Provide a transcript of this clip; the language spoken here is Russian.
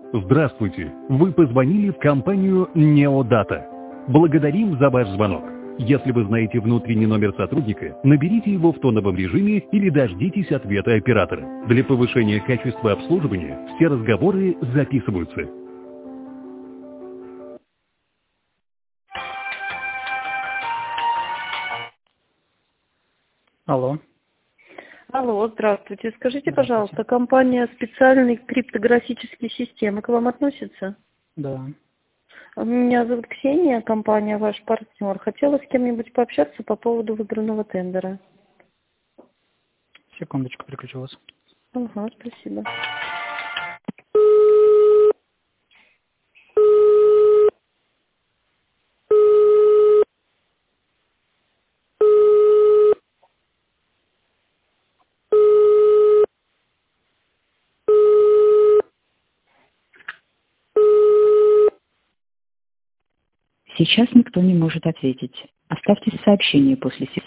Здравствуйте! Вы позвонили в компанию Неодата. Благодарим за ваш звонок. Если вы знаете внутренний номер сотрудника, наберите его в тоновом режиме или дождитесь ответа оператора. Для повышения качества обслуживания все разговоры записываются. Алло. Алло, здравствуйте. Скажите, Здравствуйте. пожалуйста, компания «Специальные криптографические системы» к вам относится? Да. Меня зовут Ксения, компания «Ваш партнер». Хотела с кем-нибудь пообщаться по поводу выбранного тендера. Секундочку, переключу вас. Ага, спасибо. Сейчас никто не может ответить. Оставьте сообщение после